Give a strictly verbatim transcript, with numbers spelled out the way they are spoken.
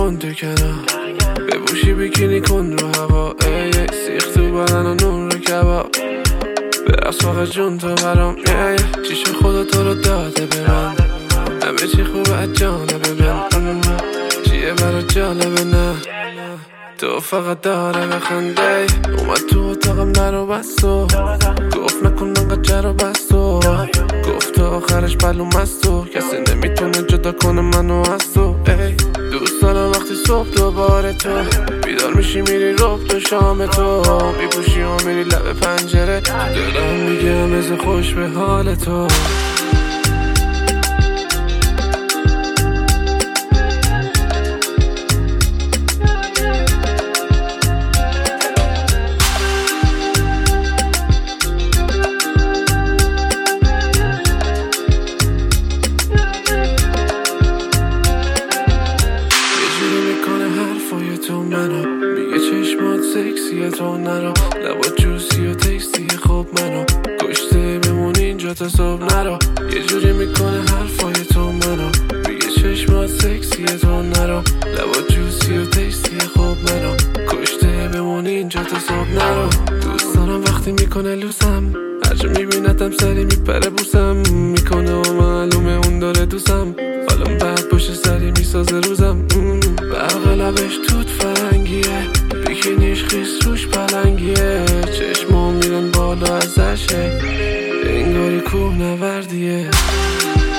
کن تو کنار، بپوشی بیکینی کن رو هوا، ای سیخ تو بدن و نون رو کباب، برقص فقط جون تو برام، چیش خدا تو رو داده به من، همه چی خوبه از جانبه من، چیه برا جالبه نه تو فقط داره بخنده. اومد تو اتاقم در و بستو، گفت نکن انقدر جر و بستو، گفت تو آخرش معلوم است تو کسی نمیتونه جدا کنه منو از تو. دوست دارم وقتی صبح دوباره تو بیدار میشی میری رب تو شام تو، میپوشی و میری لب پنجره، دلم میگه همه خوش به حال تو. تو منو میگه چشمات سکسیه تو نرو، لبات جوسی و تکسیه خب منو کشته بمون اینجا تا صبح نرو، یه جوری میکنه حرفای تو منو میگه چشمات سکسیه تو نرو، لبات جوسی و تکسیه خب منو کشته بمون اینجا تا صبح نرو. دوست دارم وقتی میکنه لوسم، هرجا میبینتم سری میپره بوسم میکنه و معلومه اون داره دوستم، حالم بعد پشت سری میسازه روزم، برق لبش توت فرنگیه، بیکینیش خیس روش پلنگیه، چشمو میرن بالا ازشه انگاری کوه نوردیه.